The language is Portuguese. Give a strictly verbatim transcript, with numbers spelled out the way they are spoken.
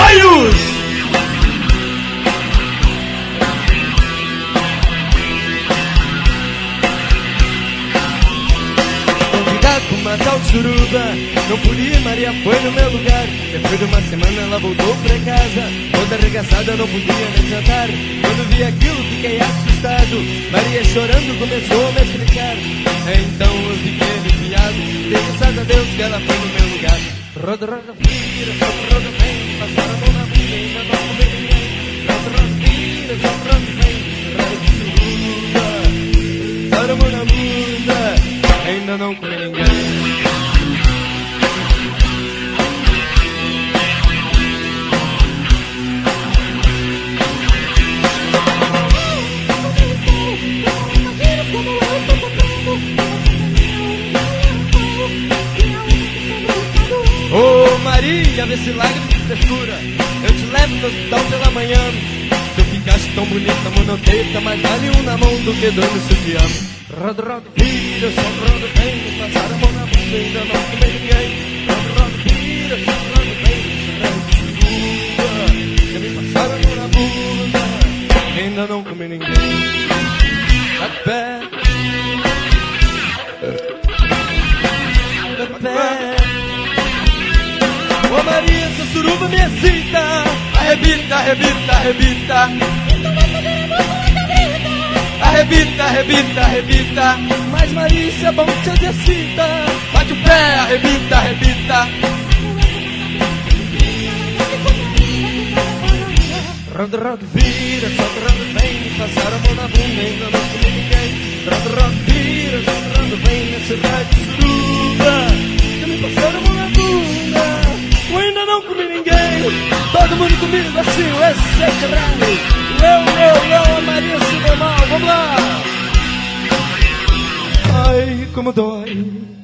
Ensaios! Uma tal suruba, não podia, Maria foi no meu lugar. Depois de uma semana ela voltou pra casa, toda arregaçada, não podia nem jantar. Quando vi aquilo fiquei assustado, Maria chorando começou a me explicar. Então eu fiquei aliviado, dei graças a Deus que ela foi no meu lugar. Roda, roda, vira, só roda, vem, passaram a mão na bunda e ainda não comer ninguém. Roda, roda, vira, só roda, vem, roda de suruba, passaram a mão na bunda, ainda não comer ninguém. Ô Maria, vê se larga de frescura, eu te levo no hospital pela manhã. Se eu ficasse tão bonita, monoteta, mais vale um na mão do que dois no sutiã. Roda, roda, vira, só roda, vem, passaram a mão na bunda, ainda não comer ninguém. Roda, roda, vira, só roda, vem, já me passaram a mão na bunda, ainda não comer ninguém. A pé, a pé. Ô Maria, essa suruba me excita, arrebita, arrebita, arrebita. Arrebita, arrebita, arrebita. Mas Maria, isso é bom que te exercita. Bate o pé, arrebita, arrebita. Roda, roda, vira, solta, roda, vem. Passaram a mão na bunda, ainda não comi ninguém. Roda, roda, vira, solta, roda, vem. Na cidade de suruba, já me passaram a mão na bunda, eu ainda não comi ninguém. Todo mundo comigo assim, esse é grande. Eu, eu, eu, a Maria se deu mal, vamos lá. Ai, como dói.